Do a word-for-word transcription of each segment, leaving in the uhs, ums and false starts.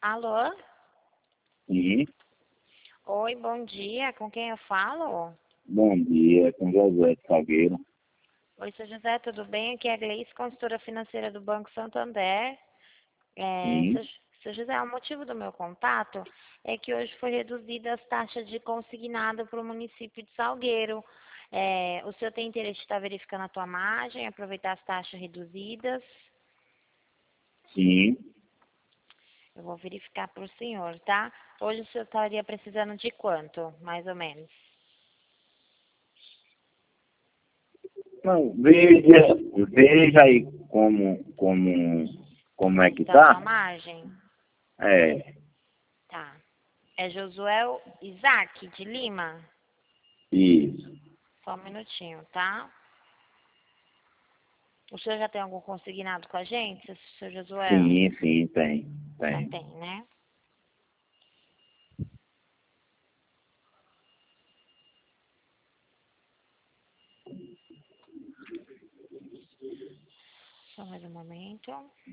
Alô? Sim, Oi, bom dia. Com quem eu falo? bom dia, com José de Salgueiro. Oi, seu José, tudo bem? Aqui é a Gleice, consultora financeira do Banco Santander. É, Sim, seu, seu José, o motivo do meu contato é que hoje foi reduzida as taxas de consignado para o município de Salgueiro. É, o senhor tem interesse de estar verificando a tua margem, aproveitar as taxas reduzidas? sim. Eu vou verificar para o senhor, tá? Hoje o senhor estaria precisando de quanto, mais ou menos? Não, veja, veja aí como, como, como é Como que está a sua tá. margem? É, Tá. É Josué Isaac de Lima? isso. Só um minutinho, tá? O senhor já tem algum consignado com a gente, seu Josué? Sim, sim, tem, Já tem. tem, né? Só mais um momento.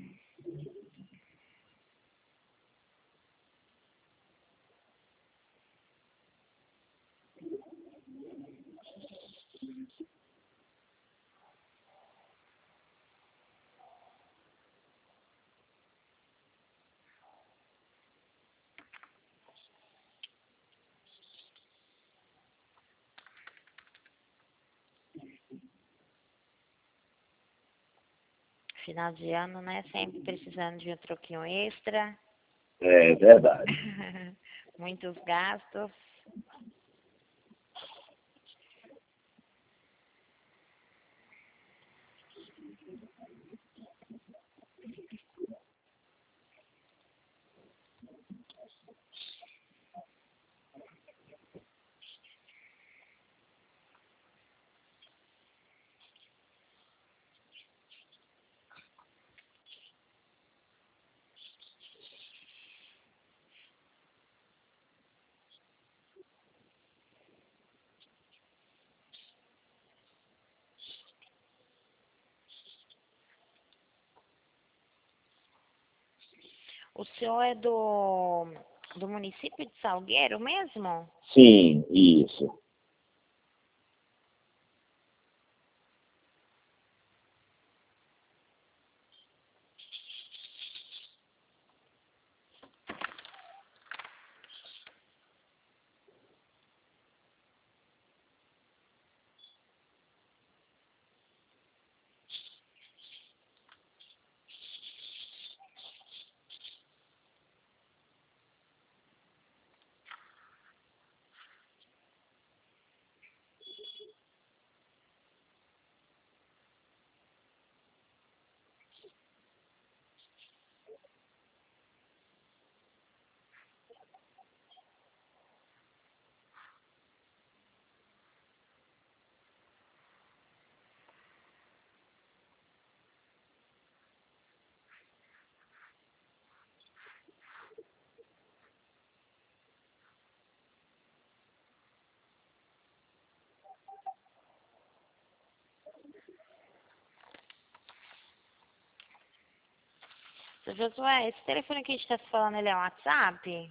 Final de ano, né? Sempre precisando de um troquinho extra. É verdade. Muitos gastos. O senhor é do, do município de Salgueiro mesmo? Sim, isso. Seu Josué, esse telefone que a gente está se falando, ele é um WhatsApp?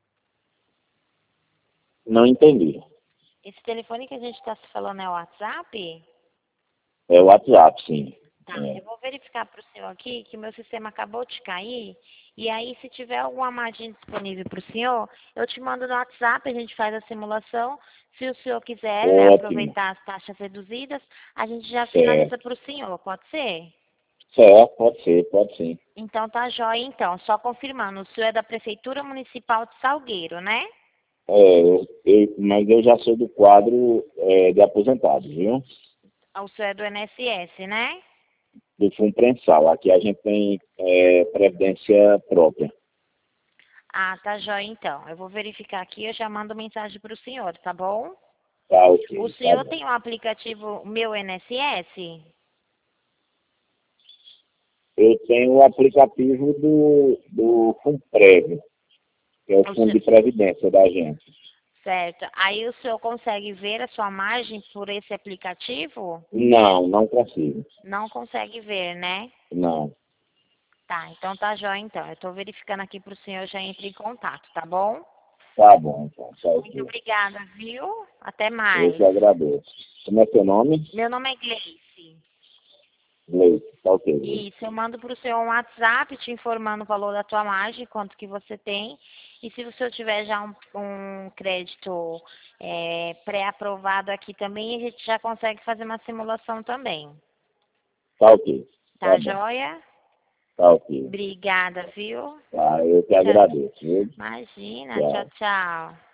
Não entendi. Esse telefone que a gente está se falando é o WhatsApp? É o WhatsApp, sim. Tá, É. eu vou verificar para o senhor aqui que o meu sistema acabou de cair. E aí, se tiver alguma margem disponível para o senhor, eu te mando no WhatsApp, a gente faz a simulação. Se o senhor quiser, né, Ótimo. aproveitar as taxas reduzidas, a gente já finaliza Certo. para o senhor, pode ser? Certo, pode ser, pode sim. Então tá jóia, então. Só confirmando, o senhor é da Prefeitura Municipal de Salgueiro, né? É, eu- eu- mas eu já sou do quadro é, de aposentados, viu? O senhor é do I N S S, né? Do fundo prensal. Aqui a gente tem é, previdência própria. Ah, tá jóia, então. Eu vou verificar aqui, eu já mando mensagem para o senhor, tá bom? Tá O ok, tá senhor bom. tem o aplicativo Meu I N S S? Eu tenho o aplicativo do, do Fundprev, que é o O fundo senhor- de previdência da gente. Certo. Aí o senhor consegue ver a sua margem por esse aplicativo? Não, não consigo. Não consegue ver, né? Não. Tá, então tá jóia então. Eu tô verificando aqui pro senhor, já entre em contato, tá bom? Tá bom, então. Tá Muito ok. obrigada, viu? Até Eu mais. que agradeço. Como é seu nome? Meu nome é Gleice. Gleice. Tá ok, Gleice. Isso, eu mando para o senhor um WhatsApp te informando o valor da tua margem, quanto que você tem. E se o senhor tiver já um, um crédito é, pré-aprovado aqui também, a gente já consegue fazer uma simulação também. Tá ok. Tá Tá bom. joia? Tá ok. Obrigada, viu? Tá, eu que Tchau. agradeço, viu? Imagina, tchau, Tchau. tchau.